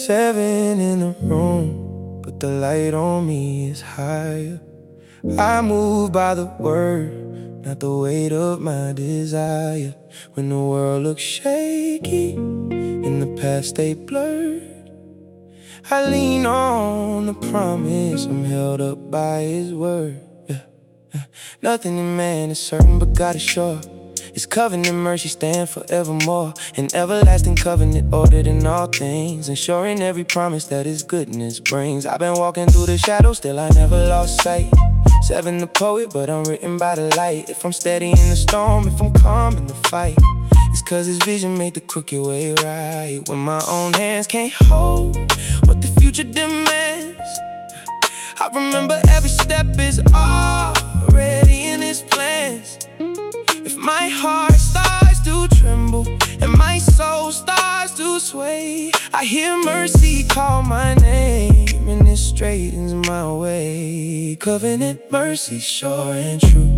7 in the room, but the light on me is higher. I move by the word, not the weight of my desire. When the world looks shaky and the past stay blurred, I lean on the promise, I'm held up by His word. Nothing in man is certain, but God is sure. His covenant mercy stand forevermore. An everlasting covenant ordered in all things, ensuring every promise that His goodness brings. I've been walking through the shadows, still I never lost sight. 7 the poet, but I'm written by the light. If I'm steady in the storm, if I'm calm in the fight, it's cause His vision made the crooked way right. When my own hands can't hold what the future demands, I remember every step is already in His plans. If my heart starts to tremble and my soul starts to sway, I hear mercy call my name and it straightens my way. Covenant mercy, sure and true,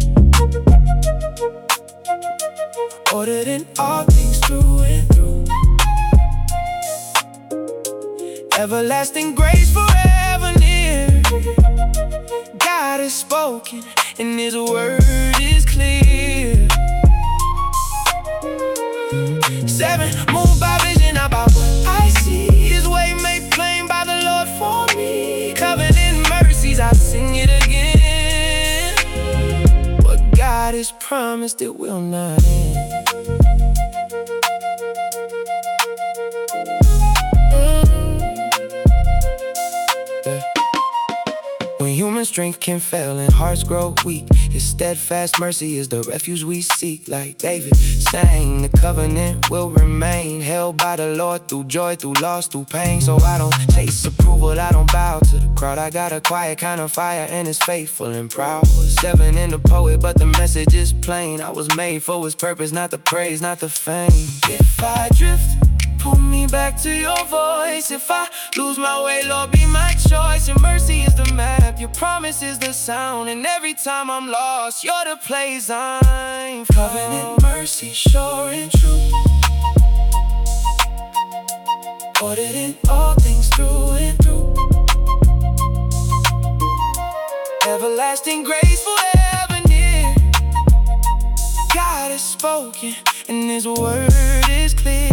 ordered in all things through and through. Everlasting grace forever near. God has spoken and His word is clear. 7 moved by vision, not by what I see. His way made plain by the Lord for me. Covenant mercies, I'll sing it again. What God has promised, it will not end. When human strength can fail and hearts grow weak, His steadfast mercy is the refuge we seek. Like David sang, the covenant will remain, held by the Lord through joy, through loss, through pain. So I don't chase approval, I don't bow to the crowd. I got a quiet kind of fire and it's faithful and proud. 7 in the poet, but the message is plain. I was made for His purpose, not the praise, not the fame. If I drift, pull me back to your voice. If I lose my way, Lord, be my choice. Your mercy is the map, your promise is the sound, and every time I'm lost, you're the place I'm found. Covenant mercy, sure and true, ordered in all things through and through. Everlasting grace forever near. God has spoken and His word is clear.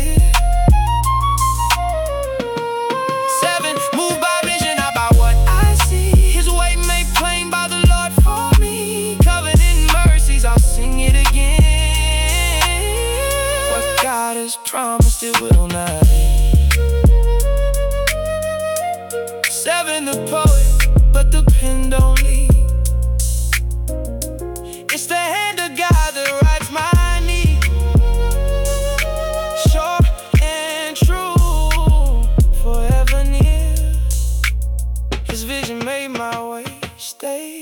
Promised it will not end. 7 the poet, but the pen don't lead. It's the hand of God that writes my need. Sure and true, forever near. His vision made my way stay.